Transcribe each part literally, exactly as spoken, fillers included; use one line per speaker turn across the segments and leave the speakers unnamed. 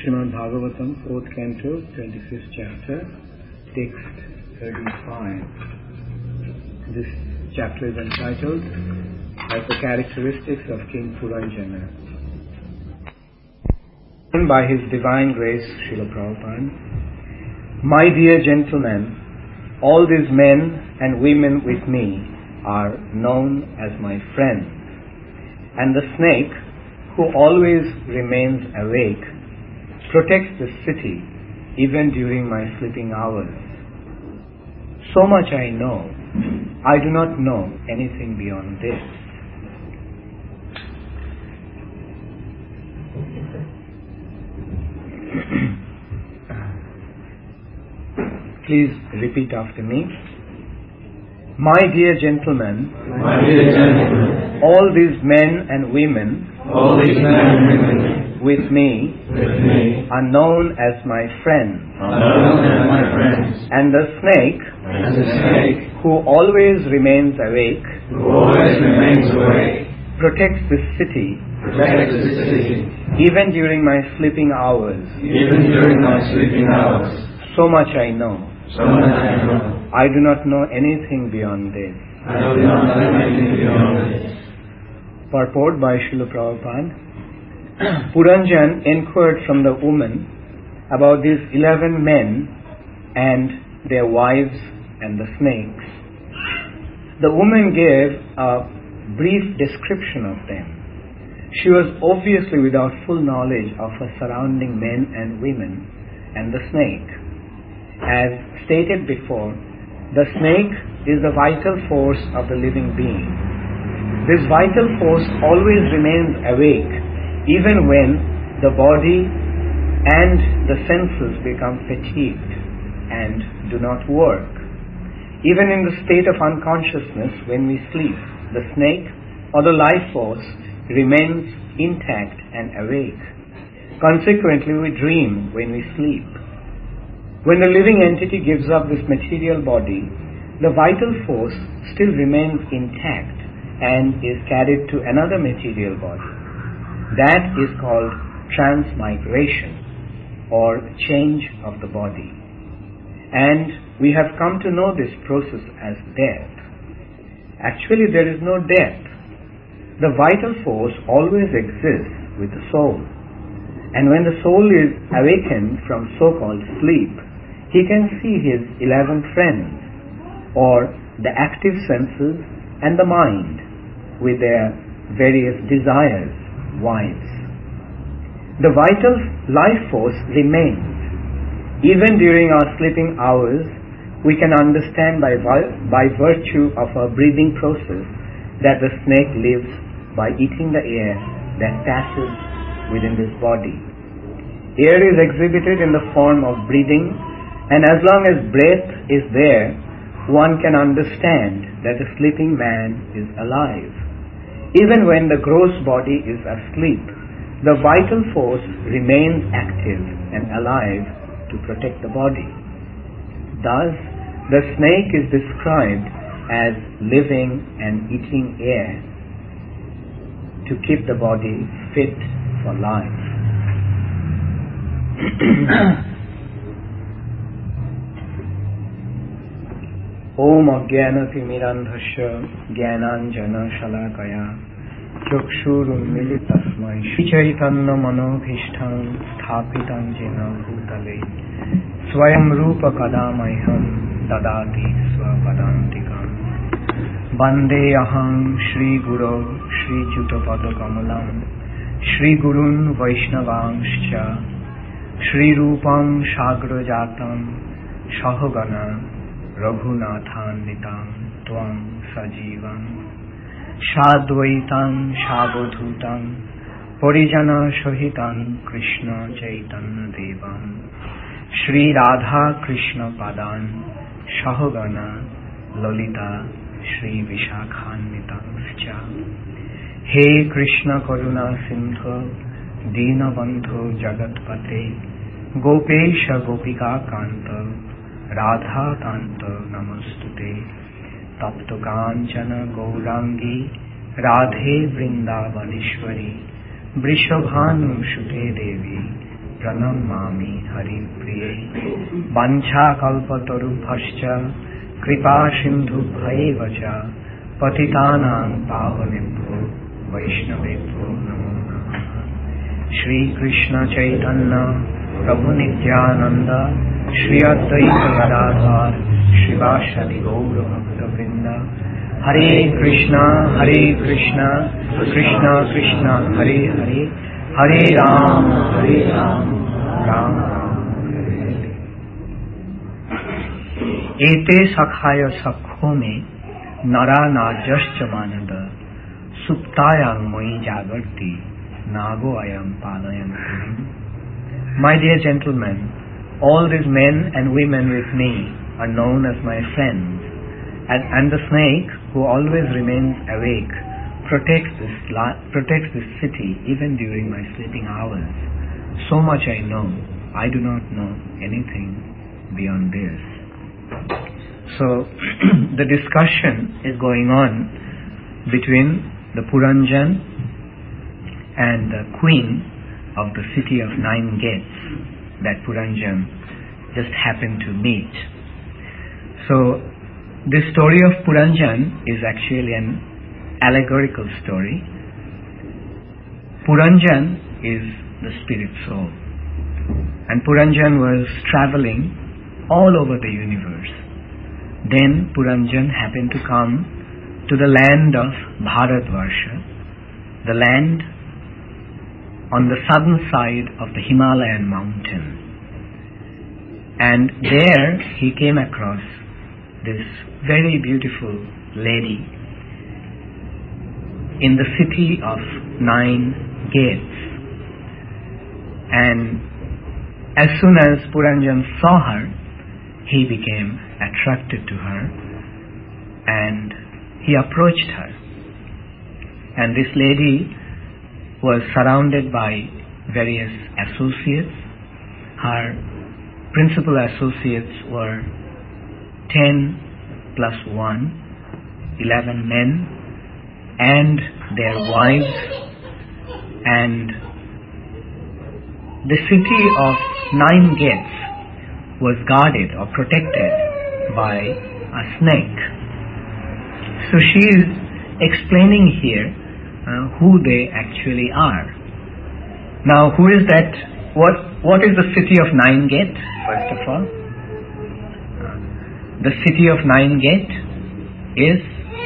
Srimad Bhagavatam, fourth canto, twenty-fifth chapter, text thirty-five. This chapter is entitled as the characteristics of King Puranjana. By His Divine Grace, Srila Prabhupada, my dear gentlemen, all these men and women with me are known as my friends, and the snake, who always remains awake, protects the city even during my sleeping hours. So much I know. I do not know anything beyond this. Please repeat after me. My dear gentlemen,
My dear gentlemen,
all these men and women,
all these men and women
with me,
with me
are known as my friends,
are known as my friends,
and the snake,
and the snake,
who always remains awake,
who always remains awake,
protects the city
protects the city,
even during my sleeping hours.
even during my sleeping hours.
So much I know.
So much I know.
I do not know anything beyond this.
I do not know anything beyond this.
Purport by Srila Prabhupada. Puranjan inquired from the woman about these eleven men and their wives and the snakes. The woman gave a brief description of them. She was obviously without full knowledge of her surrounding men and women and the snake. As stated before, the snake is the vital force of the living being. This vital force always remains awake even when the body and the senses become fatigued and do not work. Even in the state of unconsciousness when we sleep, the snake or the life force remains intact and awake. Consequently, we dream when we sleep. When the living entity gives up this material body, the vital force still remains intact and is carried to another material body. That is called transmigration or change of the body. And we have come to know this process as death. Actually, there is no death. The vital force always exists with the soul. And when the soul is awakened from so-called sleep, he can see his eleven friends, or the active senses and the mind with their various desires, wives. The vital life force remains. Even during our sleeping hours, we can understand by, by virtue of our breathing process that the snake lives by eating the air that passes within this body. Air is exhibited in the form of breathing, and as long as breath is there, one can understand that the sleeping man is alive. Even when the gross body is asleep, the vital force remains active and alive to protect the body. Thus, the snake is described as living and eating air to keep the body fit for life. Om Ajnanatimirandhasya Jnananjana Shalakaya Chakshurunmilitasmai Chaitanya Manobhishtam Sthapitam Jena Bhutale Swayam Rupa Kadamaiham Dadati Swapadantikam Bande Aham Shri Guru Shri Jutapada Kamalam Shri Gurun Vaishnavangscha Shri Rupam Shagra Jatam Shahagana Raghunathanvitam Tvam Sajivam Shadvaitam Shabodhutam Parijana Shahitam Krishna Chaitanya Devam Shri Radha Krishna Padan Shahagana Lalita Shri Vishakhanvitamscha He Krishna Karuna Sindhu Dinabandhu Jagatpate Gopesha Gopika Kanta Radha Tanta Namastute Tapto Kanchana Gaurangi Radhe Vrindavanishwari Vrishabhanu Shute Devi pranamami hari priye vancha kalpatarubhascha kripa sindhu bhayevacha patitanam pavanebhyo vaishnavebhyo namo namaha. Shri Krishna Chaitanya Prabhu Nityananda Shri Advaita Gadadhar Shivasadi Gaura Bhakta Vrinda. Hare Krishna, Hare Krishna, Krishna Krishna, Hare Hare, Hare Ram, Hare Ram, Ram Ram, Hare Hare. Ete sakhaya sakho me nara narjascha manada suptayang moi jagarti nago ayam palayanti. My dear gentlemen, all these men and women with me are known as my friends, and, and the snake, who always remains awake, protects this, la- protects this city even during my sleeping hours. So much I know. I do not know anything beyond this. So, the discussion is going on between the Puranjan and the queen of the city of nine gates that Puranjan just happened to meet. So, this story of Puranjan is actually an allegorical story. Puranjan is the spirit soul, and Puranjan was traveling all over the universe. Then Puranjan happened to come to the land of Bharatvarsha, the land on the southern side of the Himalayan mountain. And there he came across this very beautiful lady in the city of nine gates. And as soon as Puranjan saw her, he became attracted to her and he approached her. And this lady was surrounded by various associates. Her principal associates were ten plus one, eleven men and their wives, and the city of nine gates was guarded or protected by a snake. So she is explaining here uh, who they actually are. Now, who is that? What what is the city of nine gate? First of all, uh, the city of nine gate is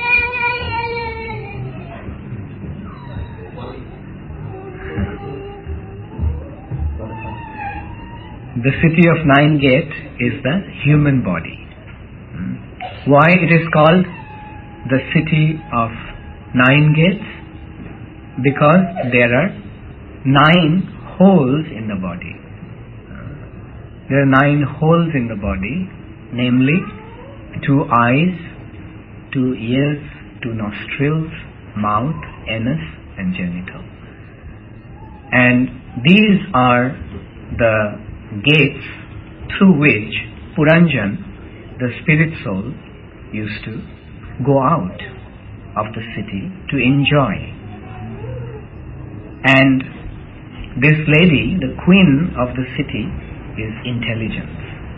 the city of nine gate is the human body. Why it is called the city of nine gates? Because there are nine holes in the body. There are nine holes in the body, namely two eyes, two ears, two nostrils, mouth, anus, and genital. And these are the gates through which Puranjan, the spirit soul, used to go out of the city to enjoy. And this lady, the queen of the city, is intelligence.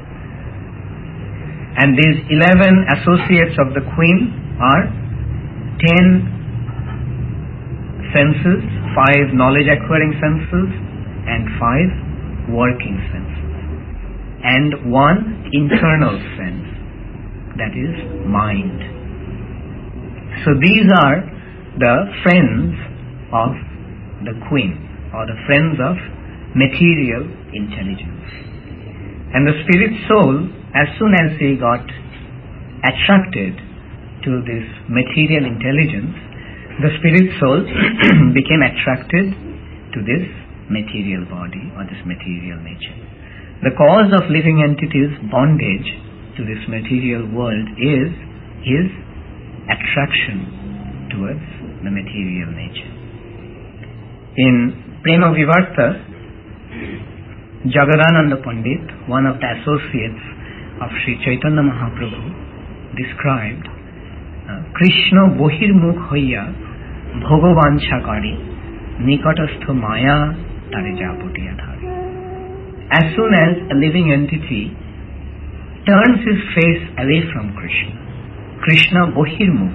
And these eleven associates of the queen are ten senses, five knowledge acquiring senses, and five working senses, and one internal sense, that is mind. So these are the friends of the queen, or the friends of material intelligence. And the spirit soul, as soon as he got attracted to this material intelligence, the spirit soul became attracted to this material body or this material nature. The cause of living entities' bondage to this material world is his attraction towards the material nature. In Prema Vivarta, Jagadananda Pandit, one of the associates of Sri Chaitanya Mahaprabhu, described uh, Krishna bohirmukh hoiya bhogavancha kari nikatastha maya tare japutiya dhari. as soon as a living entity turns his face away from Krishna. Krishna Bohirmukh.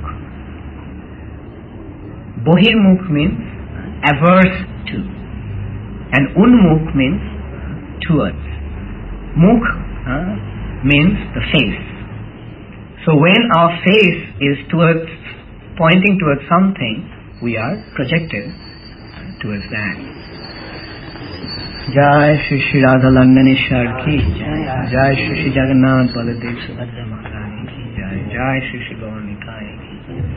Bohirmukh means averse to, and Unmukh means towards. Mukh uh, means the face. So when our face is towards, pointing towards something, we are projected towards that. Jai Shri Shri Radha Langaneshwar ki Jai. Jai Shri Shri Jagannath Baladev Subhadra Maharani ki Jai. Jai Shri Shri Gaur Nitai ki.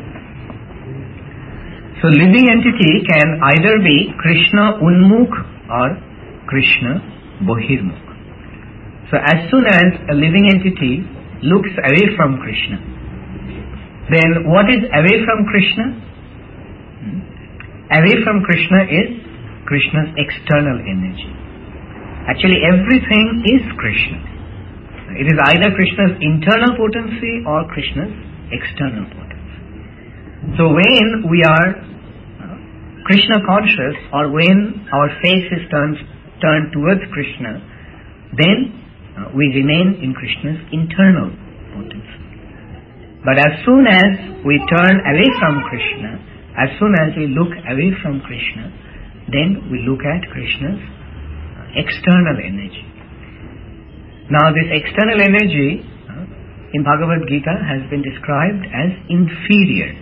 So living entity can either be Krishna Unmukh or Krishna Bohirmukh. So as soon as a living entity looks away from Krishna, then what is away from Krishna? Hmm? Away from Krishna is Krishna's external energy. Actually, everything is Krishna. It is either Krishna's internal potency or Krishna's external potency. So when we are uh, Krishna conscious, or when our face is turned, turned towards Krishna, then uh, we remain in Krishna's internal potency. But as soon as we turn away from Krishna, as soon as we look away from Krishna, then we look at Krishna's external energy. Now this external energy uh, in Bhagavad Gita has been described as inferior.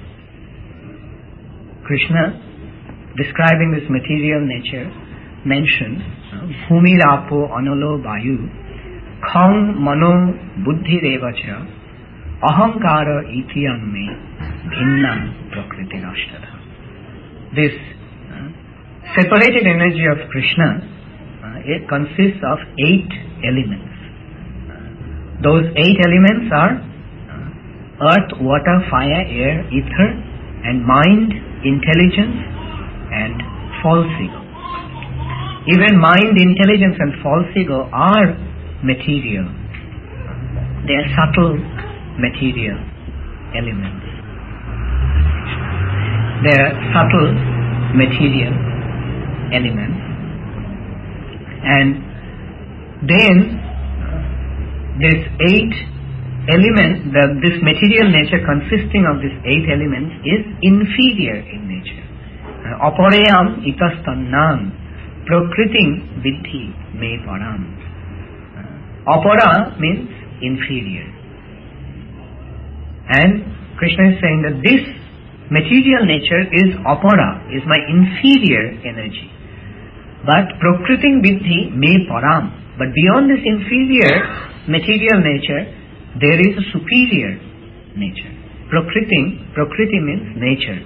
Krishna, describing this material nature, mentions Bhumi Rapo Anolo Vayu Khang Mano Buddhi Revacha Ahankara Ithiyam Me Bhinna Prakriti Rashtadha. This uh, separated energy of Krishna, uh, it consists of eight elements. Uh, those eight elements are uh, earth, water, fire, air, ether, and mind, intelligence, and false ego. Even mind, intelligence, and false ego are material. They are subtle material elements. They are subtle material elements. And then this eight element, the, this material nature consisting of these eight elements is inferior in nature. Aparayam itastannam prakritim vidhi me param. Apara means inferior. And Krishna is saying that this material nature is apara, is my inferior energy. But prakritim vidhi me param. But beyond this inferior material nature, there is a superior nature. Prakritim, prakriti means nature.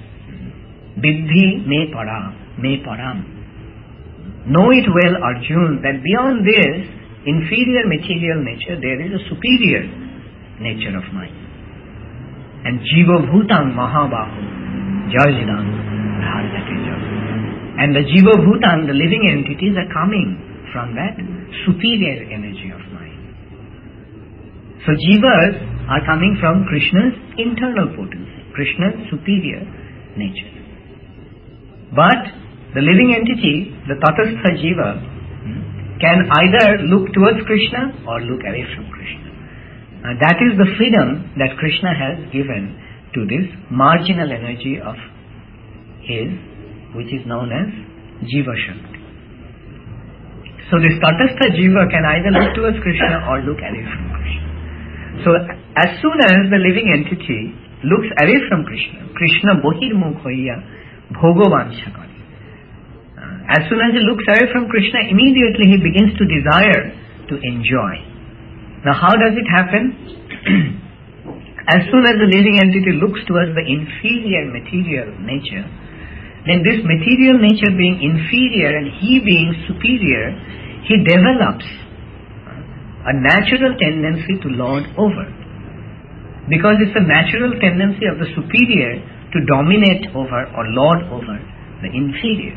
Vidhi me param, me param. Know it well, Arjun, that beyond this inferior material nature, there is a superior nature of mind. And Jiva Bhutang Mahabahu Jarjidam Bhargate Jam. And the Jiva Bhutang, the living entities, are coming from that superior energy of mind. So Jivas are coming from Krishna's internal potency, Krishna's superior nature. But the living entity, the Tatastha Jiva, can either look towards Krishna or look away from Krishna. Uh, that is the freedom that Krishna has given to this marginal energy of his, which is known as Jiva Shakti. So this Tatastha Jiva can either look towards Krishna or look away from Krishna. So as soon as the living entity looks away from Krishna, Krishna Bohirmukh hoiya Bhogovansha kare. As soon as he looks away from Krishna, immediately he begins to desire to enjoy. Now how does it happen? As soon as the living entity looks towards the inferior material nature, then this material nature being inferior and he being superior, he develops a natural tendency to lord over. Because it's a natural tendency of the superior to dominate over or lord over the inferior.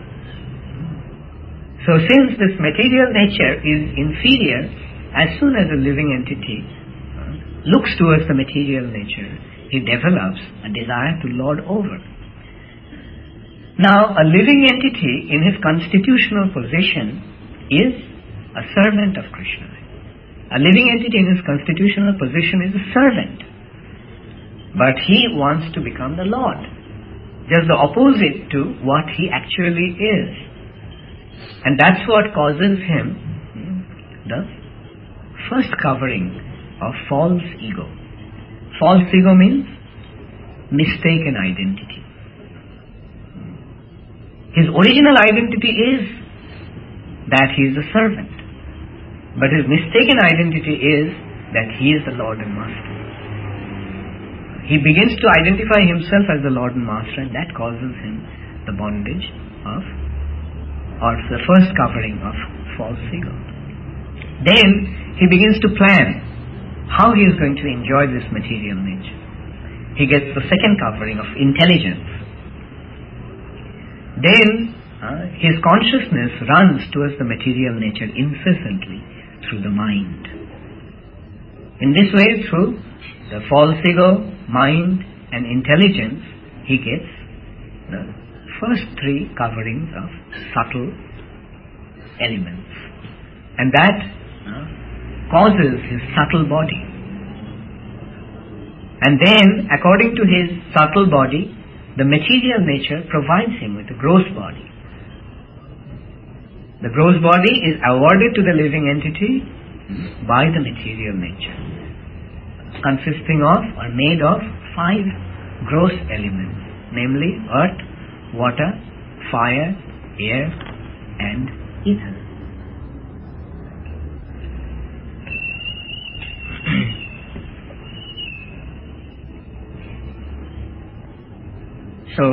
So since this material nature is inferior, as soon as a living entity uh, looks towards the material nature, he develops a desire to lord over. Now, a living entity in his constitutional position is a servant of Krishna. A living entity in his constitutional position is a servant. But he wants to become the Lord. Just the opposite to what he actually is. And that's what causes him the first covering of false ego. False ego means mistaken identity. His original identity is that he is a servant. But his mistaken identity is that he is the Lord and Master. He begins to identify himself as the Lord and Master, and that causes him the bondage of, or the first covering of false ego. Then he begins to plan how he is going to enjoy this material nature. He gets the second covering of intelligence. Then uh, his consciousness runs towards the material nature incessantly through the mind. In this way, through the false ego, mind and intelligence, he gets the first three coverings of subtle elements. And that uh, causes his subtle body. And then, according to his subtle body, the material nature provides him with a gross body. The gross body is awarded to the living entity by the material nature, consisting of or made of five gross elements, namely earth, water, fire, air and ether. So,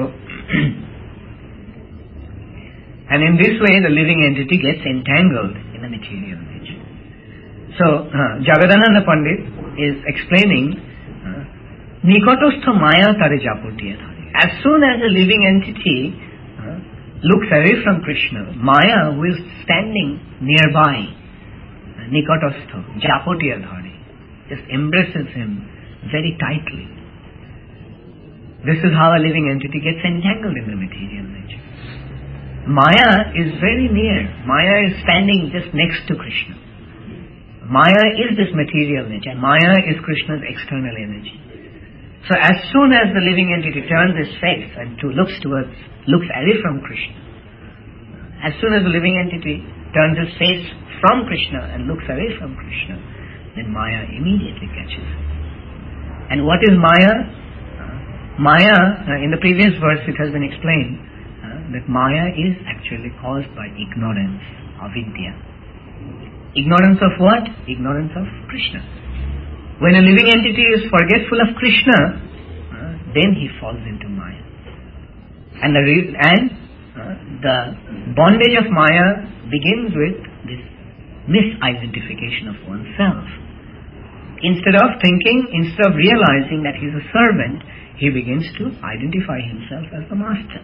and in this way the living entity gets entangled in the material nature. So, uh, Jagadananda Pandit is explaining Nikotostha Maya Tare Japotiya Thare. As soon as a living entity uh, looks away from Krishna, Maya, who is standing nearby, Nikotostha, Japotiya Thare, just embraces him very tightly. This is how a living entity gets entangled in the material nature. Maya is very near. Maya is standing just next to Krishna. Maya is this material nature. Maya is Krishna's external energy. So as soon as the living entity turns his face and to looks towards, looks away from Krishna, as soon as the living entity turns his face from Krishna and looks away from Krishna, then Maya immediately catches him. And what is Maya? Maya, uh, in the previous verse it has been explained uh, that Maya is actually caused by ignorance, avidya. Ignorance of what? Ignorance of Krishna. When a living entity is forgetful of Krishna, uh, then he falls into Maya. And the, re- and, uh, the bondage of Maya begins with this misidentification of oneself. Instead of thinking, instead of realizing that he is a servant, he begins to identify himself as the master.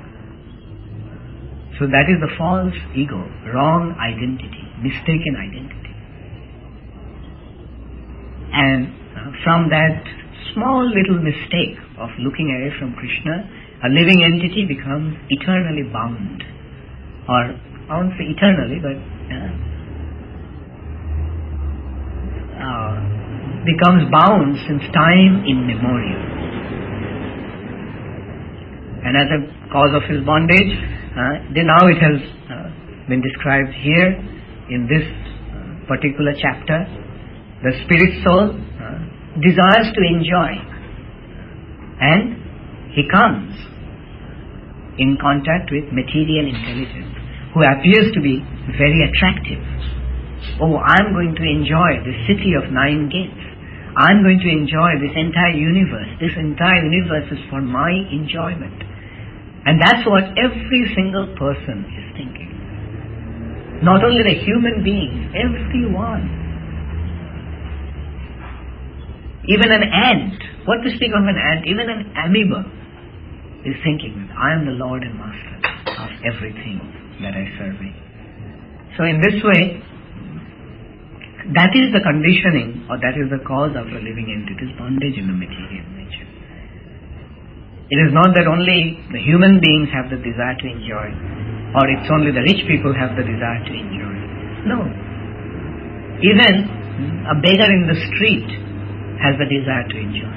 So that is the false ego, wrong identity, mistaken identity. And uh, from that small little mistake of looking away from Krishna, a living entity becomes eternally bound. Or, I won't say eternally, but uh, uh, becomes bound since time immemorial. And as a cause of his bondage, uh, then now it has uh, been described here in this uh, particular chapter. The spirit soul uh, desires to enjoy, and he comes in contact with material intelligence, who appears to be very attractive. Oh, I'm going to enjoy the city of nine gates. I'm going to enjoy this entire universe. This entire universe is for my enjoyment. And that's what every single person is thinking. Not only the human beings, everyone. Even an ant, what to speak of an ant, even an amoeba is thinking that I am the Lord and Master of everything that I serve in. So in this way, that is the conditioning, or that is the cause of a living entity's bondage in the material nature. It is not that only the human beings have the desire to enjoy, or it's only the rich people have the desire to enjoy. No,
Even a beggar in the street has the desire to enjoy.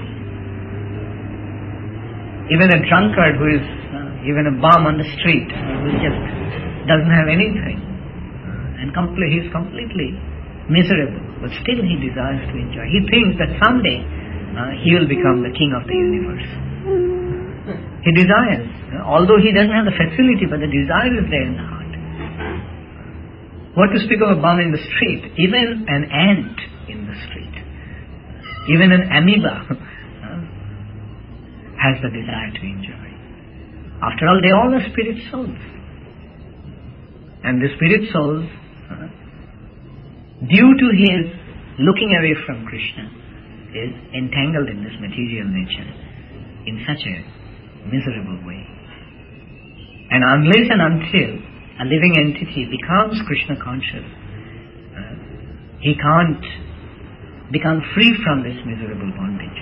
Even a drunkard who is, uh, even a bum on the street, uh, who just doesn't have anything, uh, and complete, he's completely miserable, but still he desires to enjoy. He thinks that someday uh, he will become the king of the universe. He desires, uh, although he doesn't have the facility, but the desire is there in the heart. What to speak of a bum in the street? Even an ant in the street, even an amoeba uh, has the desire to enjoy. After all, they all are spirit souls. And the spirit souls, uh, due to his looking away from Krishna, is entangled in this material nature in such a miserable way. And unless and until a living entity becomes Krishna conscious, uh, he can't become free from this miserable bondage.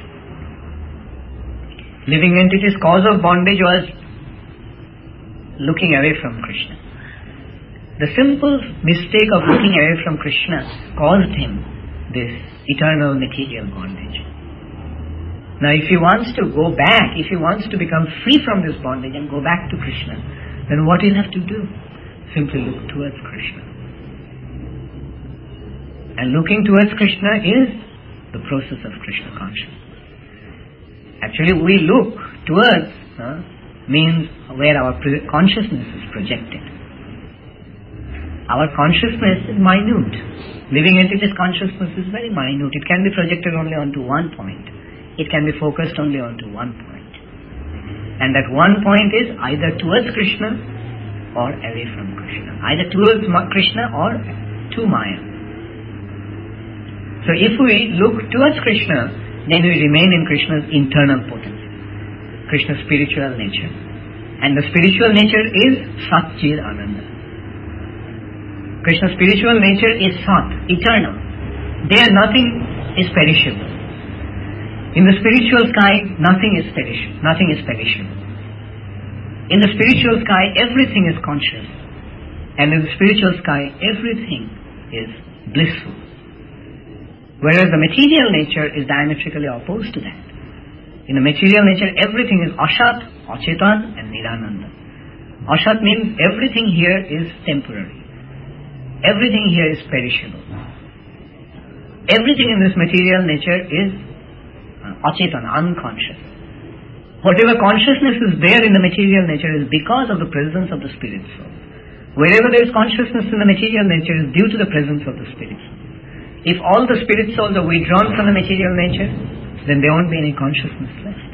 Living entity's cause of bondage was looking away from Krishna. The simple mistake of looking away from Krishna caused him this eternal material bondage. Now if he wants to go back, if he wants to become free from this bondage and go back to Krishna, then what he'll have to do? Simply look towards Krishna. And looking towards Krishna is the process of Krishna consciousness. Actually, we look towards uh, means where our pre- consciousness is projected. Our consciousness is minute. Living entity's consciousness is very minute. It can be projected only onto one point. It can be focused only onto one point. And that one point is either towards Krishna or away from Krishna. Either towards Krishna or to Maya. So if we look towards Krishna, then we remain in Krishna's internal potency, Krishna's spiritual nature. And the spiritual nature is Sat Chir Ananda. Krishna's spiritual nature is Sat, eternal. There nothing is perishable. In the spiritual sky, nothing is perishable. Nothing is perishable. In the spiritual sky, everything is conscious. And in the spiritual sky, everything is blissful. Whereas the material nature is diametrically opposed to that. In the material nature, everything is Ashat, Achetan and Nirananda. Ashat means everything here is temporary. Everything here is perishable. Everything in this material nature is uh, Achetan, unconscious. Whatever consciousness is there in the material nature is because of the presence of the spirit soul. Wherever there is consciousness in the material nature is due to the presence of the spirit soul. If all the spirit souls are withdrawn from the material nature, then there won't be any consciousness left.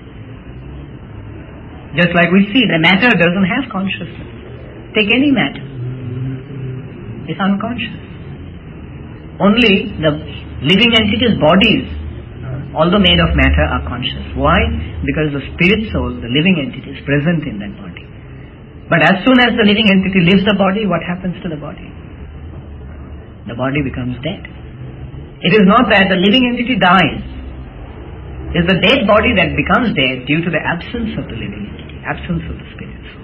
Just like we see, the matter doesn't have consciousness. Take any matter. It's unconscious. Only the living entities' bodies, although made of matter, are conscious. Why? Because the spirit soul, the living entity, is present in that body. But as soon as the living entity leaves the body, what happens to the body? The body becomes dead. It is not that the living entity dies. It is the dead body that becomes dead due to the absence of the living entity, absence of the spirit soul.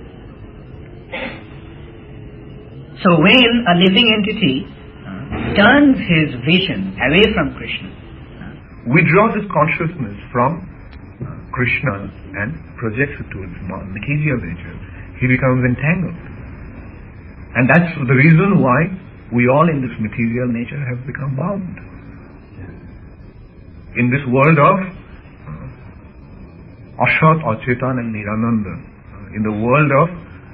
So when a living entity uh, turns his vision away from Krishna, uh,
withdraws his consciousness from uh, Krishna and projects it towards material nature, he becomes entangled. And that's the reason why we all in this material nature have become bound. In this world of uh, Ashat, Achetan and Nirananda, uh, in the world of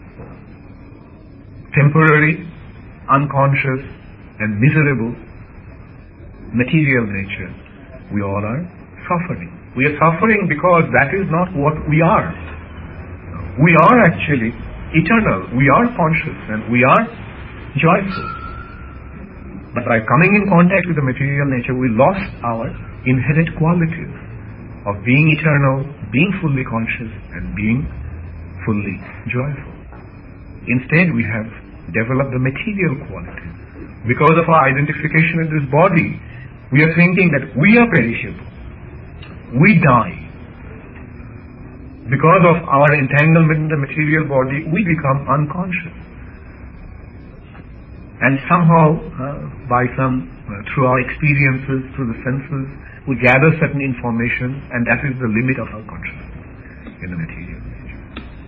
temporary, unconscious and miserable material nature, we all are suffering. We are suffering because that is not what we are. We are actually eternal, we are conscious and we are joyful. But by coming in contact with the material nature, we lost our inherent qualities of being eternal, being fully conscious and being fully joyful. Instead, we have develop the material qualities. Because of our identification with this body, we are thinking that we are perishable. We die. Because of our entanglement in the material body, we become unconscious. And somehow, uh, by some uh, through our experiences, through the senses, we gather certain information, and that is the limit of our consciousness in the material nature.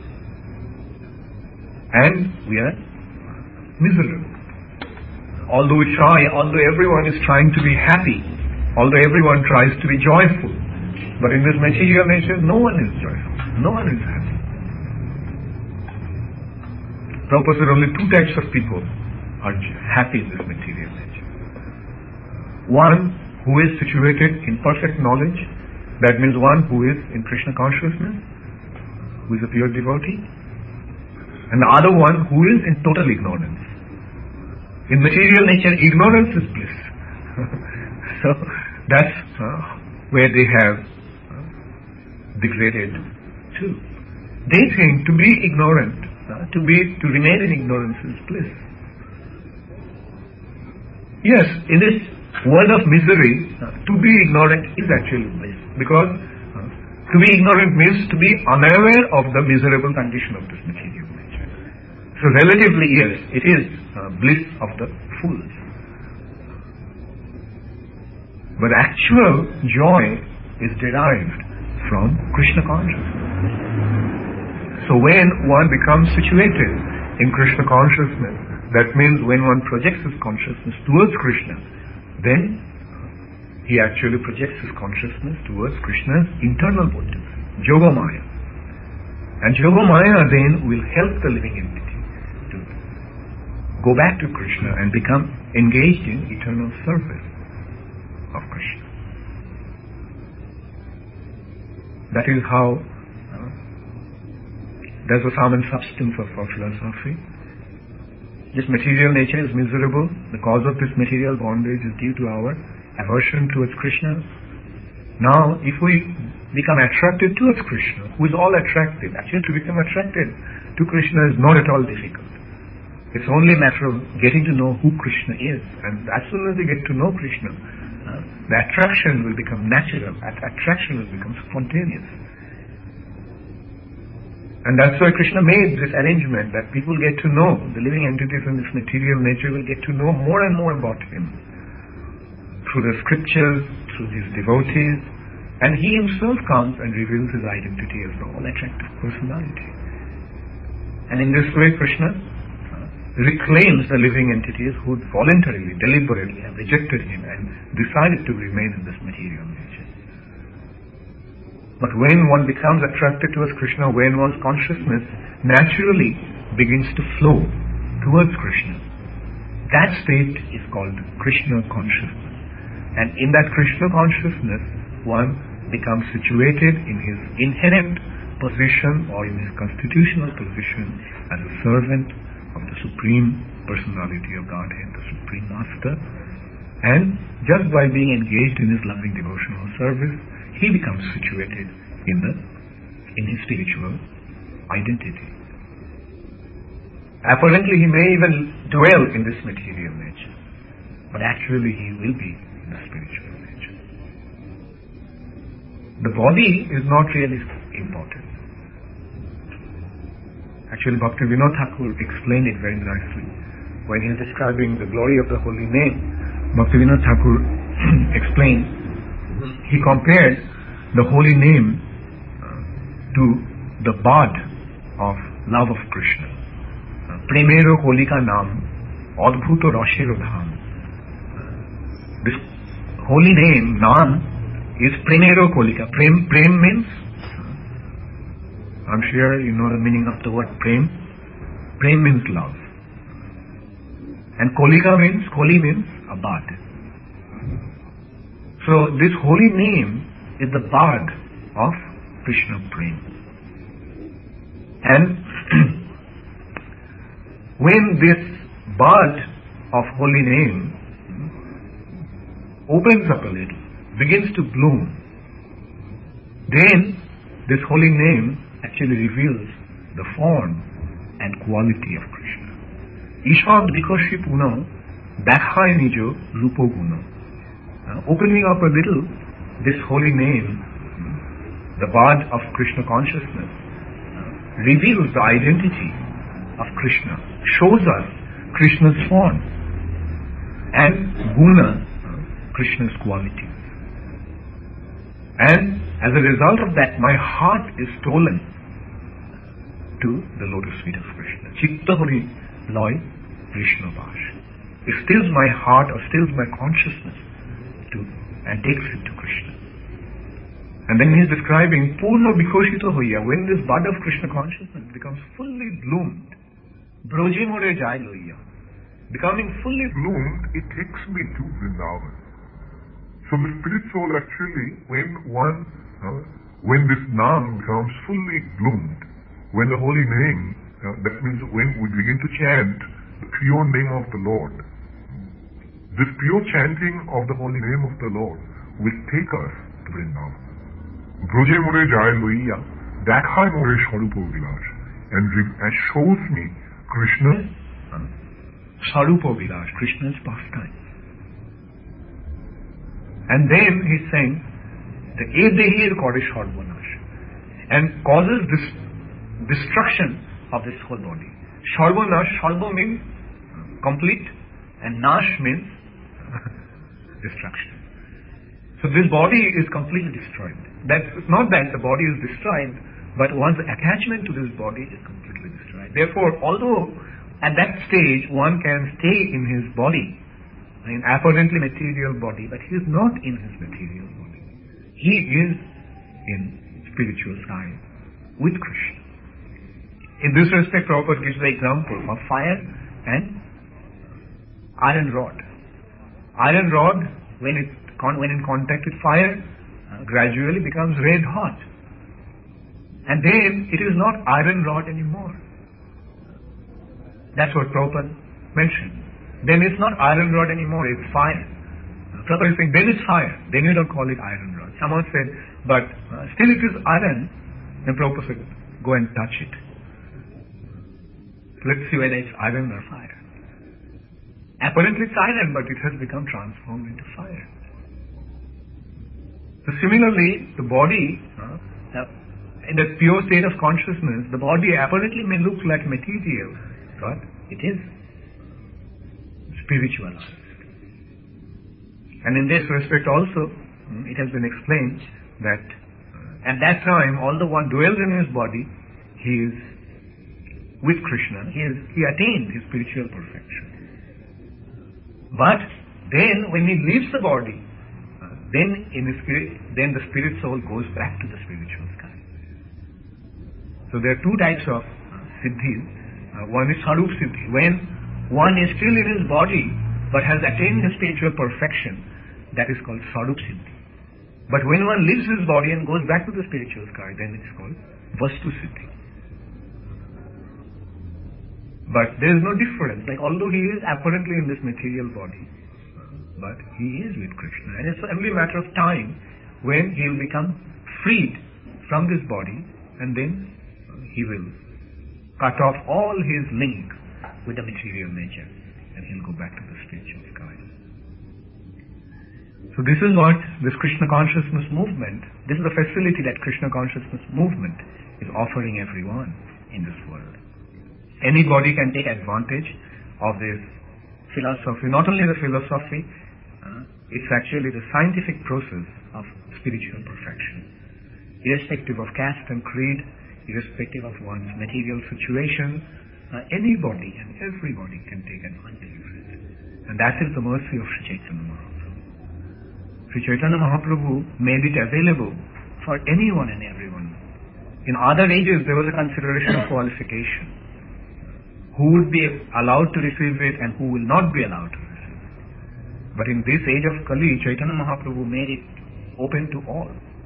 And we are miserable. Although we try, although everyone is trying to be happy, although everyone tries to be joyful, but in this material nature, no one is joyful, no one is happy. Prabhupada said only two types of people are happy in this material nature. One who is situated in perfect knowledge, that means one who is in Krishna consciousness, who is a pure devotee, and the other one who is in total ignorance. In material nature, ignorance is bliss. So that's uh, where they have uh, degraded to. They think to be ignorant, uh, to be to remain in ignorance is bliss. Yes, in this world of misery, uh, to be ignorant is actually bliss, because uh, to be ignorant means to be unaware of the miserable condition of this material nature. So relatively, yes, it is uh, bliss of the fools. But actual joy is derived from Krishna consciousness. So when one becomes situated in Krishna consciousness, that means when one projects his consciousness towards Krishna, then he actually projects his consciousness towards Krishna's internal potency, Yogamaya. And Yogamaya then will help the living entity to go back to Krishna and become engaged in eternal service of Krishna. That is how uh, that's the sum and substance of our philosophy. This material nature is miserable. The cause of this material bondage is due to our aversion towards Krishna. Now, if we become attracted towards Krishna, who is all attracted, actually to become attracted to Krishna is not at all difficult. It's only a matter of getting to know who Krishna is. And as soon as we get to know Krishna, uh, the attraction will become natural. That attraction will become spontaneous. And that's why Krishna made this arrangement, that people get to know, the living entities in this material nature will get to know more and more about Him. Through the scriptures, through His devotees, and He Himself comes and reveals His identity as the all-attractive personality. And in this way, Krishna reclaims the living entities who voluntarily, deliberately have rejected Him and decided to remain in this material nature. But when one becomes attracted towards Krishna, when one's consciousness naturally begins to flow towards Krishna, that state is called Krishna consciousness. And in that Krishna consciousness, one becomes situated in his inherent position or in his constitutional position as a servant of the Supreme Personality of Godhead, the Supreme Master. And just by being engaged in his loving devotional service, he becomes situated in the in his spiritual identity. Apparently he may even dwell in this material nature, but actually he will be in the spiritual nature. The body is not really important. Actually, Bhakti Vinod Thakur explained it very nicely. When he is describing the glory of the holy name, Bhakti Vinod Thakur explained, he compared the holy name uh, to the bud of love of Krishna. Premero Holika Nam, Adbhuto Rashero Dham. This holy name, Nam, is Premero Holika. Prem, prem means, I'm sure you know the meaning of the word prem. Prem means love. And Kolika means, Koli means a bud. So this holy name is the bud of Krishna Prem. And when this bud of holy name opens up a little, begins to bloom, then this holy name actually reveals the form and quality of Krishna. Ishad Vikoshi Puno, Dakhai Nijo Rupo Guno. Opening up a little, this holy name, the bud of Krishna consciousness, reveals the identity of Krishna, shows us Krishna's form. And guna Krishna's qualities. And as a result of that, my heart is stolen to the lotus feet of Krishna. Chitta Hori Loy Krishna Vash. It stills my heart or stills my consciousness to and takes it to Krishna. And then he is describing Purna Bikoshita Hoya, when this bud of Krishna consciousness becomes fully bloomed. Broje More Jai Loya. Becoming fully
bloomed, it takes me to Vrindavan. So the spirit soul actually, when one, uh, when this Naam becomes fully bloomed, when the holy name, uh, that means when we begin to chant the pure name of the Lord, this pure chanting of the holy name of the Lord will take us to Vrindavan. Broje More Jai Loiya, Dakhai More Sharupa Vilash, and, and shows me Krishna's uh, Sharupa Vilash, Krishna's pastime. And then he's saying, the Edehir Kore Sharvanash, and causes this destruction of this whole body. Sharvanash, Sharva means complete, and Nash means destruction. So this body is completely destroyed. That's not that the body is destroyed, but one's attachment to this body is completely destroyed. Therefore, although at that stage one can stay in his body, in apparently material body, but he is not in his material body. He is in spiritual side with Krishna. In this respect, Prabhupada gives the example of fire and iron rod. Iron rod, when it when in contact with fire, uh, gradually becomes red hot. And then it is not iron rod anymore. That's what Prabhupada mentioned. Then it's not iron rod anymore, it's fire. Prabhupada is saying, then it's fire. Then you don't call it iron rod. Someone said, but uh, still it is iron. Then Prabhupada said, go and touch it. Let's see whether it's iron or fire. Apparently it's iron, but it has become transformed into fire. So similarly, the body, uh, in the pure state of consciousness, the body apparently may look like material, but it is spiritualized. And in this respect also, it has been explained that uh, at that time, although one dwells in his body, he is with Krishna, he, is, he attained his spiritual perfection. But then when he leaves the body, uh, then in the spirit, then the spirit soul goes back to the spiritual sky. So there are two types of uh, siddhis. Uh, one is Sarup Siddhi, when one is still in his body but has attained his spiritual perfection, that is called Sarup Siddhi. But when one leaves his body and goes back to the spiritual sky, then it is called Vastu Siddhi. But there is no difference. Like although he is apparently in this material body, but he is with Krishna. And it's only a matter of time when he will become freed from this body, and then he will cut off all his link with the material nature, and he'll go back to the spiritual sky. So this is what this Krishna consciousness movement, this is the facility that Krishna consciousness movement is offering everyone in this world. Anybody can take advantage of this philosophy. Not only the philosophy, uh, it's actually the scientific process of spiritual perfection. Irrespective of caste and creed, irrespective of one's material situation, uh, anybody and everybody can take advantage of it. And that is the mercy of Sri Chaitanya Mahaprabhu. Sri Chaitanya Mahaprabhu made it available for anyone and everyone. In other ages, there was a consideration of qualification. Who would be allowed to receive it and who will not be allowed to receive it. But in this age of Kali, Chaitanya Mahaprabhu made it open to all.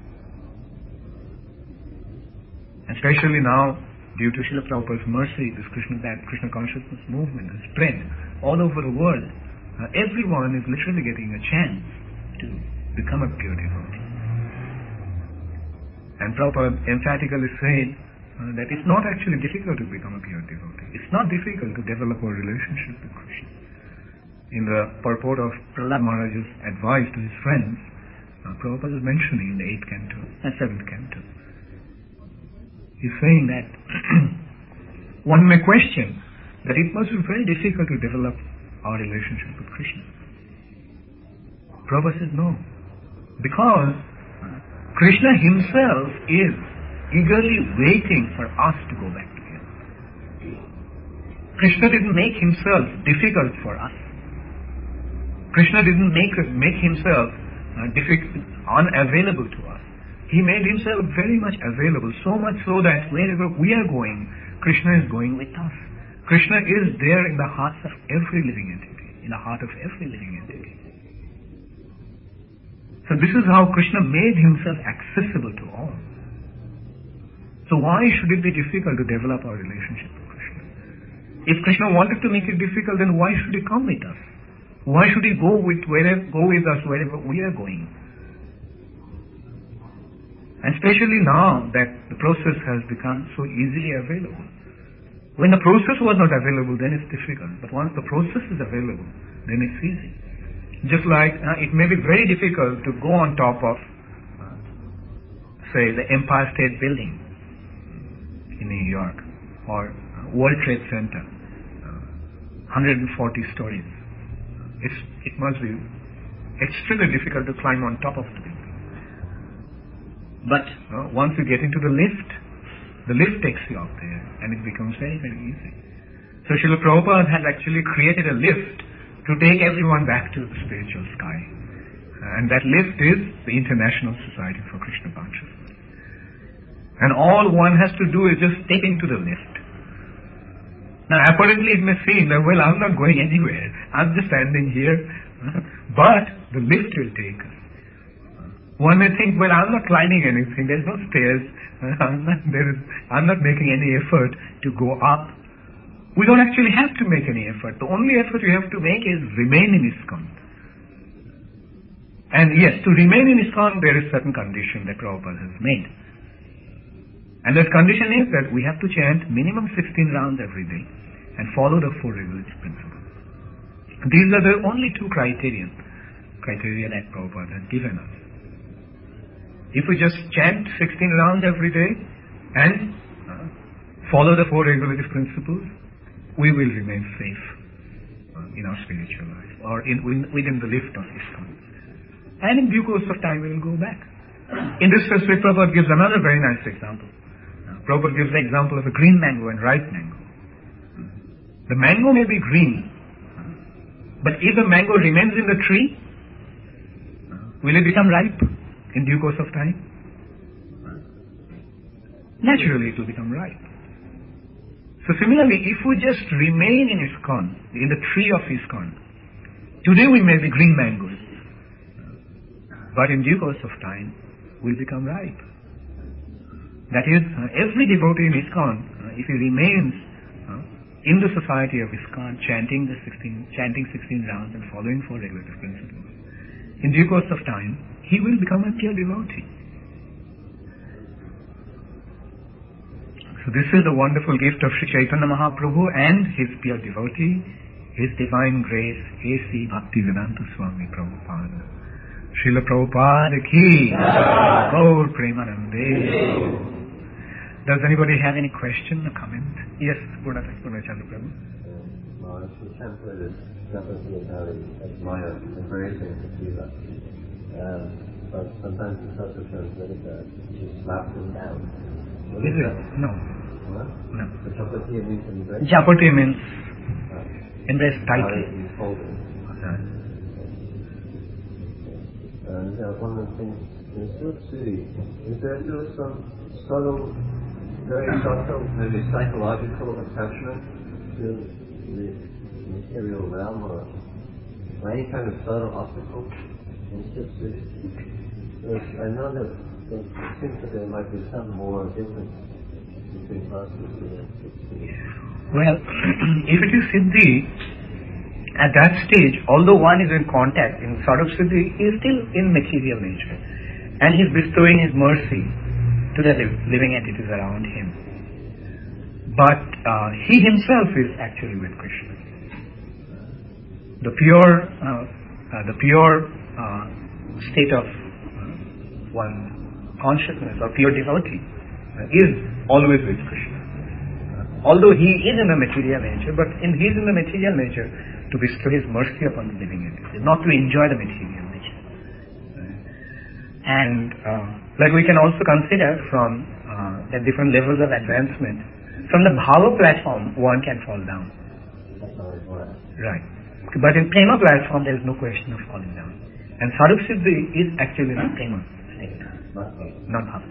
Especially now, due to Srila Prabhupada's mercy, this Krishna, that Krishna consciousness movement has spread all over the world. Uh, everyone is literally getting a chance to become a pure devotee. And Prabhupada emphatically said uh, that it's not actually difficult to become a pure devotee. It's not difficult to develop a relationship with Krishna. In the purport of Prahlad Maharaj's advice to his friends, uh, Prabhupada is mentioning in the eighth canto and seventh canto. He's saying that one may question that it must be very difficult to develop our relationship with Krishna. Prabhupada says no. Because Krishna himself is eagerly waiting for us to go back to him. Krishna didn't make himself difficult for us. Krishna didn't make, make himself uh, difficult, unavailable to us. He made himself very much available, so much so that wherever we are going, Krishna is going with us. Krishna is there in the hearts of every living entity, in the heart of every living entity. So this is how Krishna made himself accessible to all. So why should it be difficult to develop our relationship with Krishna? If Krishna wanted to make it difficult, then why should he come with us? Why should he go with wherever, go with us wherever we are going? And especially now that the process has become so easily available. When the process was not available, then it's difficult. But once the process is available, then it's easy. Just like uh, it may be very difficult to go on top of, uh, say, the Empire State Building in New York, or uh, World Trade Center, uh, one hundred forty stories. It's, it must be extremely difficult to climb on top of the building. But uh, once you get into the lift, the lift takes you up there, and it becomes very, very easy. So Srila Prabhupada has actually created a lift to take everyone back to the spiritual sky. Uh, and that lift is the International Society for Krishna Consciousness. And all one has to do is just step into the lift. Now apparently it may seem that, well, I'm not going anywhere. I'm just standing here. But the lift will take us. One may think, well, I'm not climbing anything. There's no stairs. I'm not, there is, I'm not making any effort to go up. We don't actually have to make any effort. The only effort you have to make is remain in ISKCON. And yes, to remain in ISKCON, there is certain condition that Prabhupada has made. And that condition is that we have to chant minimum sixteen rounds every day and follow the four regulative principles. These are the only two criteria, criteria that Prabhupada has given us. If we just chant sixteen rounds every day and uh, follow the four regulative principles, we will remain safe uh, in our spiritual life, or in, in, within the lift of ISKCON. And in due course of time, we will go back. In this respect, Prabhupada gives another very nice example. Uh, Prabhupada gives the example of a green mango and ripe mango. The mango may be green, but if the mango remains in the tree, uh, will it become ripe in due course of time? Naturally, it will become ripe. So similarly, if we just remain in ISKCON, in the tree of ISKCON, today we may be green mangoes, but in due course of time, we'll become ripe. That is, uh, every devotee in ISKCON, uh, if he remains uh, in the society of ISKCON, chanting the sixteen, chanting sixteen rounds and following four regulative principles, in due course of time, he will become a pure devotee. So this is the wonderful gift of Sri Chaitanya Mahaprabhu and his pure devotee, His Divine Grace, A C Bhaktivedanta Swami Prabhupada. Srila Prabhupada ki, Gaur Premanande. Does anybody have any question or comment? Yes, Purnachandra Prabhu.
Well, Sri Chaitanya is definitely very admire and embracing the Sila. Um, but sometimes it's also translated that she slapped him down. What
Is it?
that?
No.
What?
No.
The Chapati means embrace?
Japati means
Uh,
embrace
how
tightly.
he's holding.
Okay.
And uh, one of the things in Sud City, is there still some subtle, very subtle, maybe psychological attachment to the material realm or, or any kind of subtle obstacle in Sud City? Because I know that it seems that there might be some more difference between us and Sud City.
Well, if it is Siddhi, at that stage, although one is in contact in Sarup Siddhi, he is still in material nature. And he is bestowing his mercy to the living entities around him. But uh, he himself is actually with Krishna. The pure, uh, uh, the pure uh, state of uh, one consciousness or pure devotee uh, is always with Krishna. Although he is in the material nature, but in, he is in the material nature to bestow his mercy upon the living entities, not to enjoy the material nature. And uh, like we can also consider from uh, the different levels of advancement. From the Bhava platform, one can fall down. Right. But in Prema platform, there is no question of falling down. And Sarup Siddhi is actually in Prema state, not Bhava.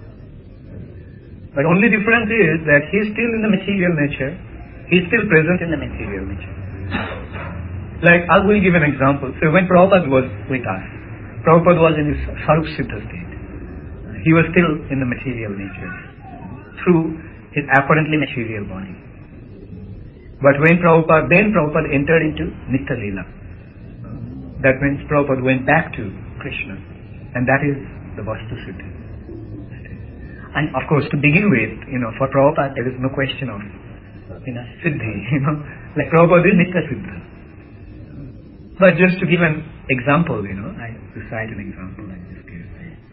But only difference is that he is still in the material nature, he is still present in the material nature. Like, I will give an example. So when Prabhupada was with us, Prabhupada was in his Sarup Siddha state. He was still in the material nature through his apparently material body. But when Prabhupada, then Prabhupada entered into Nitya Leela. That means Prabhupada went back to Krishna. And that is the Vastu Siddhi. And of course, to begin with, you know, for Prabhupada, there is no question of, you know, Siddhi, you know, like Prabhupada is Nitya Siddha. But just to give an example, you know, I recite an example like this case.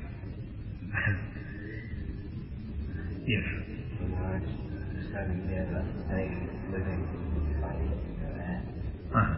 Yes. Uh-huh.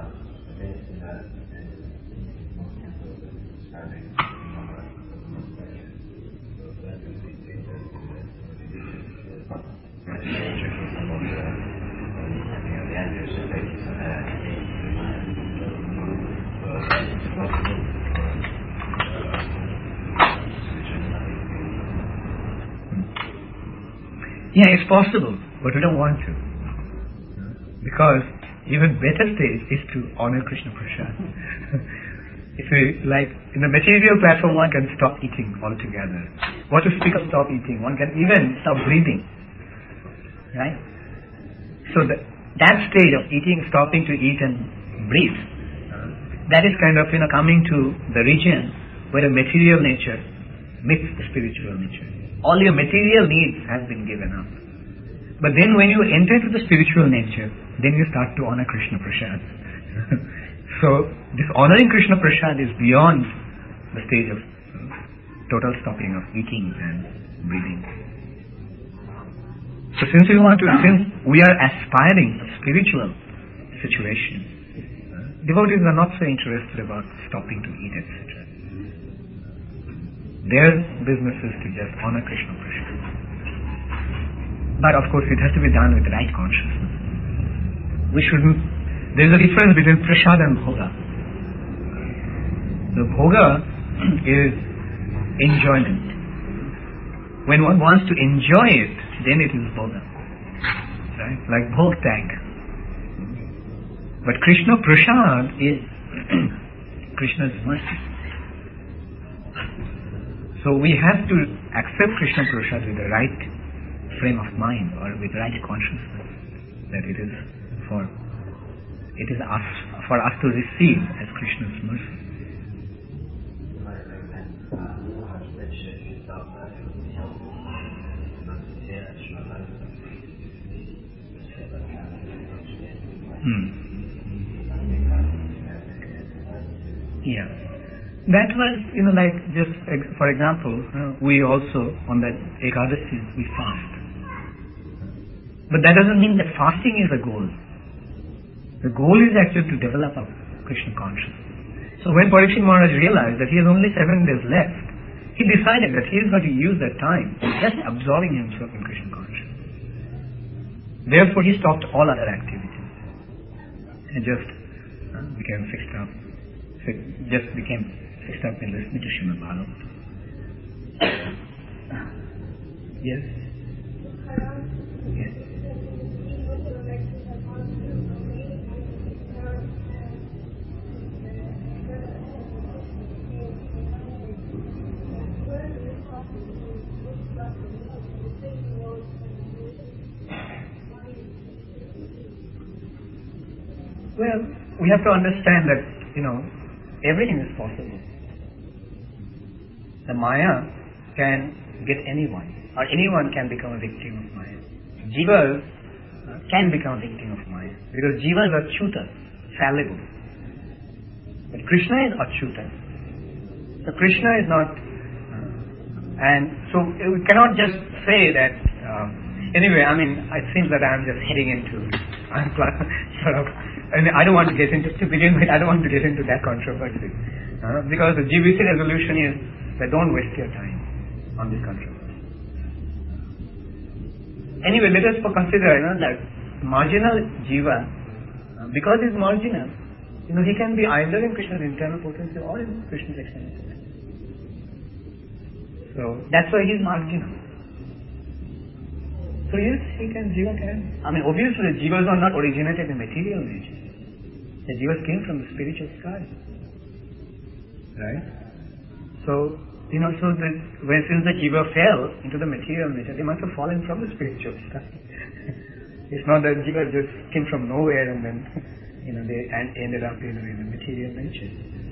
Yeah, it's possible, but we don't want to. Because even better stage is to honor Krishna Prasad. If we, like, in the material platform, one can stop eating altogether. What to speak of stop eating? One can even stop breathing. Right? So that, that stage of eating, stopping to eat and breathe, that is kind of, you know, coming to the region where the material nature meets the spiritual nature. All your material needs have been given up. But then when you enter into the spiritual nature, then you start to honor Krishna Prasad. So this honoring Krishna Prasad is beyond the stage of total stopping of eating and breathing. So since we want to, since we are aspiring to spiritual situation, devotees are not so interested about stopping to eat, et cetera. Their business is to just honor Krishna Prasad. But of course it has to be done with right consciousness. We shouldn't, there is a difference between Prasad and Bhoga. The Bhoga is enjoyment. When one wants to enjoy it, then it is Bhoga. Right? Like Bhog Tag. But Krishna Prasad is Krishna's mercy. So we have to accept Krishna Prasad with the right frame of mind or with right consciousness that it is for it is us for us to receive as Krishna's mercy. Hmm. Yeah. That was, you know, like just for example, uh, we also on that Ekadasi we fast. But that doesn't mean that fasting is a goal. The goal is actually to develop a Krishna consciousness. So when Parikshit Maharaj realized that he has only seven days left, he decided that he is going to use that time just absorbing himself in Krishna consciousness. Therefore he stopped all other activities and just uh, became fixed up, just became fixed up in listening to Srimad Bhagavatam. Yes? Yes. Well, we have to understand that, you know, everything is possible. The Maya can get anyone, or anyone can become a victim of Maya. Jivas uh, can become a victim of Maya, because Jivas are Achyuta, fallible. But Krishna is Achyuta. So Krishna is not, uh, and so we cannot just say that, uh, anyway, I mean, it seems that I'm just heading into, I'm sort of, I mean, I don't want to get into, to begin with, I don't want to get into that controversy. Uh, because the G B C resolution is
But don't waste your time on this controversy. Anyway, let us consider, you know, that marginal jiva, uh, because he is marginal, you know, he can be either in Krishna's internal potency or in Krishna's external potency. So that's why he is marginal. So yes, he can, jiva can. I mean, obviously, the jivas are not originated in material nature. The jivas came from the spiritual sky. Right? So, you know, so the, when since the jiva fell into the material nature, they must have fallen from the spiritual sky. It's not that jiva just came from nowhere and then, you know, they and ended up you know, in the material nature.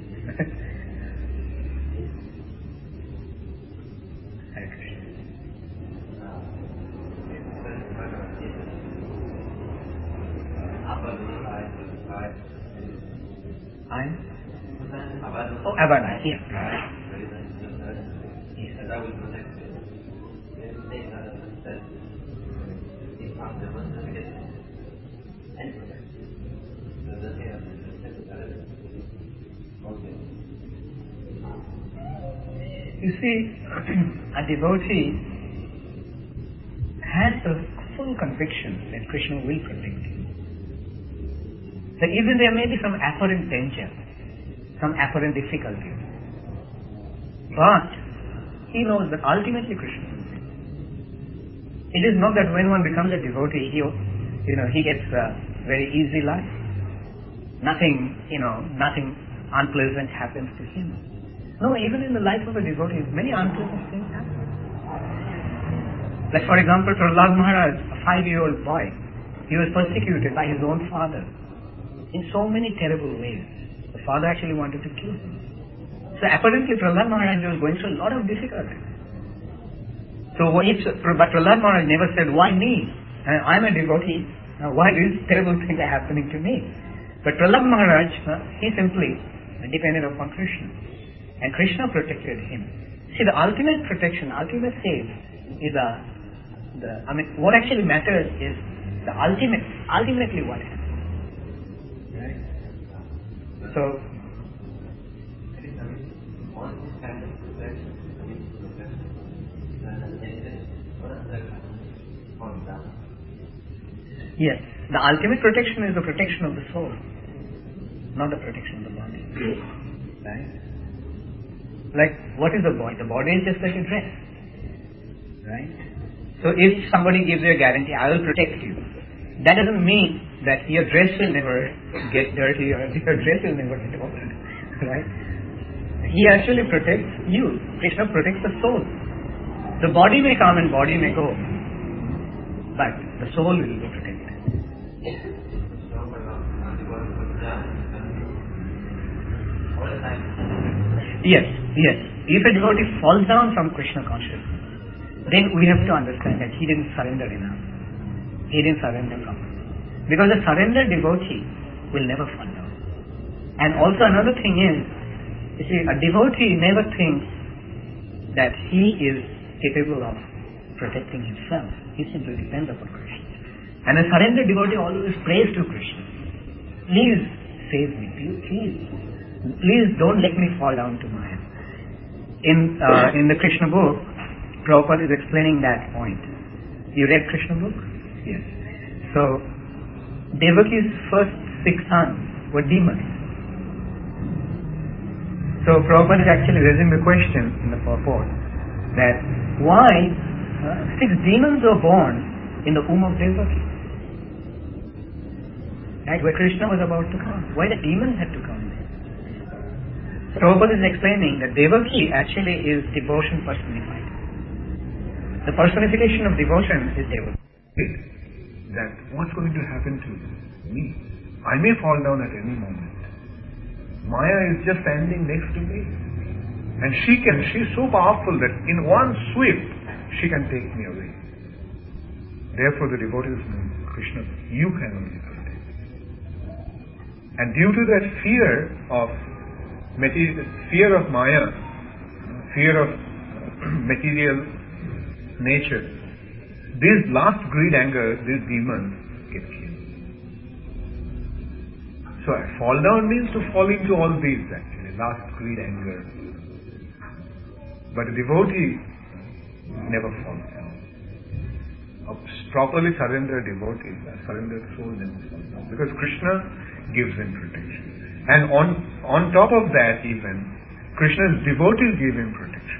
Hare Krishna. I? Oh, Abana, yeah. You see, a devotee has a full conviction that Krishna will protect him. So even there may be some apparent danger, some apparent difficulty, but he knows that ultimately Krishna will win. It is not that when one becomes a devotee, he, you know, he gets a very easy life. Nothing, you know, nothing unpleasant happens to him. No, even in the life of a devotee, many unpleasant things happen. Like for example, Prahlad Maharaj, a five-year-old boy, he was persecuted by his own father in so many terrible ways. The father actually wanted to kill him. So apparently Prahlad Maharaj was going through a lot of difficulty. So if, but Prahlad Maharaj never said, why me? Uh, I'm a devotee. Uh, why these terrible things are happening to me? But Prahlad Maharaj, uh, he simply depended upon Krishna. And Krishna protected him. See, the ultimate protection, ultimate save is a, the, I mean, what actually matters is the ultimate, ultimately what happens. Right? So, yes, the ultimate protection is the protection of the soul, not the protection of the body. Right? Like, what is the body? The body is just like a dress. Right? So if somebody gives you a guarantee, I will protect you, that doesn't mean that your dress will never get dirty or your dress will never get old. Right? He actually protects you. Krishna protects the soul. The body may come and body may go, but the soul will be protected. Yes, yes. If a devotee falls down from Krishna consciousness, then we have to understand that he didn't surrender enough. He didn't surrender properly. Because a surrendered devotee will never fall down. And also another thing is, you see, a devotee never thinks that he is capable of protecting himself. He simply depends upon Krishna. And a surrendered devotee always prays to Krishna. Please save me, please. Please don't let me fall down to Maya. In uh, in the Krishna book, Prabhupada is explaining that point. You read Krishna book? Yes. So, Devaki's first six sons were demons. So Prabhupada is actually raising the question in the purport that why uh, six demons were born in the womb of Devaki? Right, where Krishna was about to come. Why the demons had to come? Prabhupada is explaining that Devaki actually is devotion personified. The personification of devotion is Devaki.
That what's going to happen to me? I may fall down at any moment. Maya is just standing next to me. And she can, she's so powerful that in one sweep, she can take me away. Therefore the devotees know, Krishna, you can only protect. And due to that fear of material, fear of Maya, fear of material nature, this last greed, anger, these demons get killed. So fall down means to fall into all these actually, last greed, anger.
But a devotee never falls down. A properly surrendered devotee, a surrendered soul never falls down. Because Krishna gives him protection. And on, on top of that even, Krishna's devotees give him protection.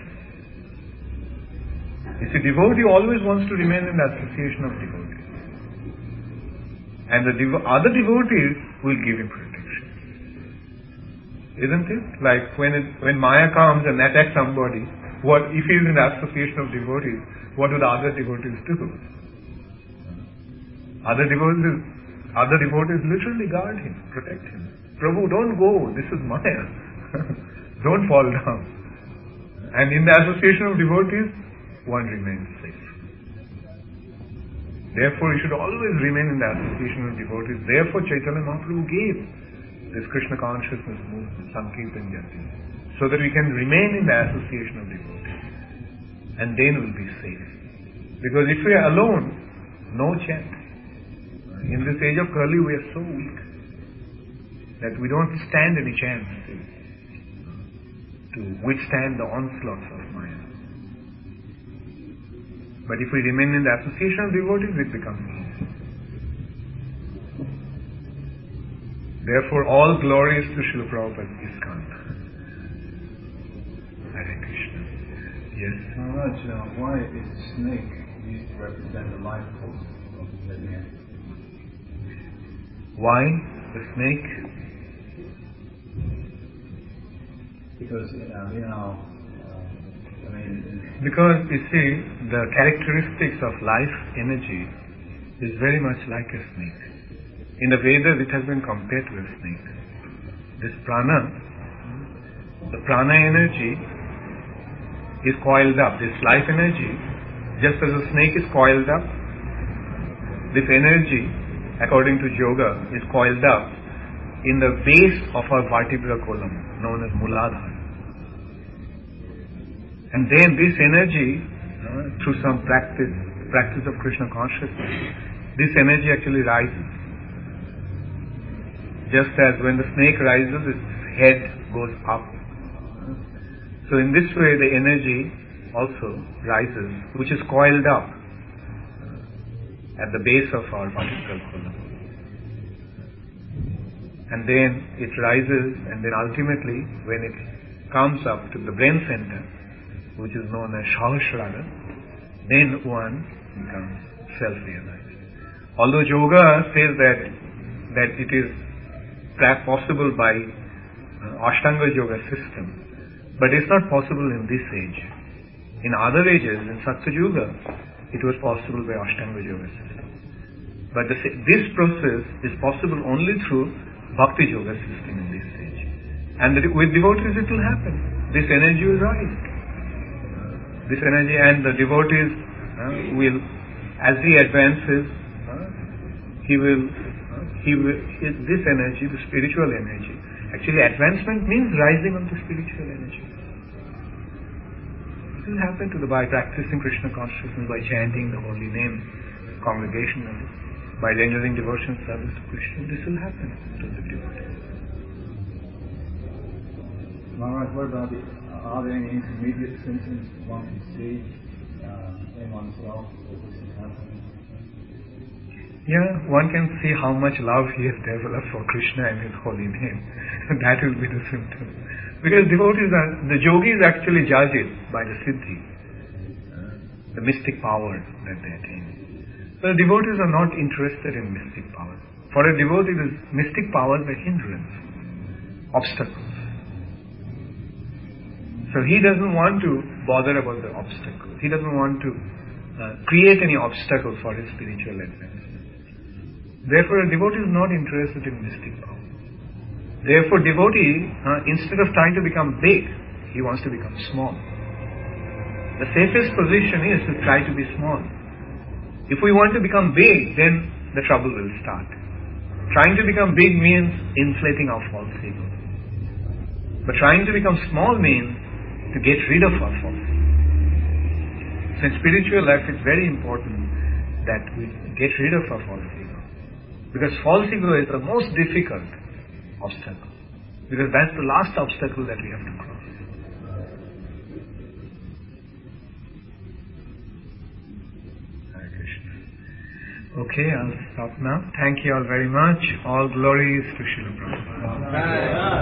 You see, devotee always wants to remain in the association of devotees. And the devo- other devotees will give him protection. Isn't it? Like when it, when Maya comes and attacks somebody, what if he is in the association of devotees, what do the other devotees do? Other devotees, other devotees literally guard him, protect him. Prabhu, don't go, this is Maya. Don't fall down. And in the association of devotees, one remains safe. Therefore, you should always remain in the association of devotees. Therefore, Chaitanya Mahaprabhu gave this Krishna consciousness movement, Sankirtan Jati, so that we can remain in the association of devotees. And then we'll be safe. Because if we are alone, no chance. In this age of Kali, we are so weak that we don't stand any chance to, to withstand the onslaughts of Maya. But if we remain in the association of devotees, it becomes easy. Therefore, all glory is to Srila Prabhupada's ISKCON. Hare Krishna. Yes?
Maharaj, uh, why is a snake used to represent the life force of the living entity?
Why the snake?
Because, uh, you know, uh, I mean...
Because, you see, the characteristics of life energy is very much like a snake. In the Vedas, it has been compared to a snake. This prana, the prana energy is coiled up. This life energy, just as a snake is coiled up, this energy, according to yoga, is coiled up in the base of our vertebral column, known as Muladhara. And then this energy, uh, through some practice, practice of Krishna consciousness, this energy actually rises. Just as when the snake rises, its head goes up. So in this way, the energy also rises, which is coiled up at the base of our vertebral column. And then it rises, and then ultimately, when it comes up to the brain center, which is known as Sahasrara, then one becomes self-realized. Although yoga says that that it is possible by uh, Ashtanga yoga system, but it's not possible in this age. In other ages, in Satya Yuga, it was possible by Ashtanga yoga system. But the, this process is possible only through Bhakti yoga system in this age. And the, with devotees it will happen. This energy will rise. This energy and the devotees uh, will, as he advances, uh, he will, uh, he will, his, this energy, the spiritual energy, actually advancement means rising of the spiritual energy. It will happen to the, by practicing Krishna consciousness, by chanting the holy name congregationally, by rendering devotion service to Krishna. This will happen to the devotee.
Maharaj, what about the, are there any intermediate symptoms one can see uh, in oneself that this is happening?
Yeah, one can see how much love he has developed for Krishna and his holy name. That will be the symptom. Because devotees are, the yogis actually judge it by the siddhi, uh, the mystic power that they attain. So the devotees are not interested in mystic power. For a devotee, this mystic power is a hindrance, obstacles. So he doesn't want to bother about the obstacles. He doesn't want to uh, create any obstacle for his spiritual advancement. Therefore, a devotee is not interested in mystic power. Therefore, devotee, uh, instead of trying to become big, he wants to become small. The safest position is to try to be small. If we want to become big, then the trouble will start. Trying to become big means inflating our false ego. But trying to become small means to get rid of our false ego. So in spiritual life, it's very important that we get rid of our false ego. Because false ego is the most difficult obstacle. Because that's the last obstacle that we have to cross. Okay, I'll stop now. Thank you all very much. All glories to Srila Prabhupada.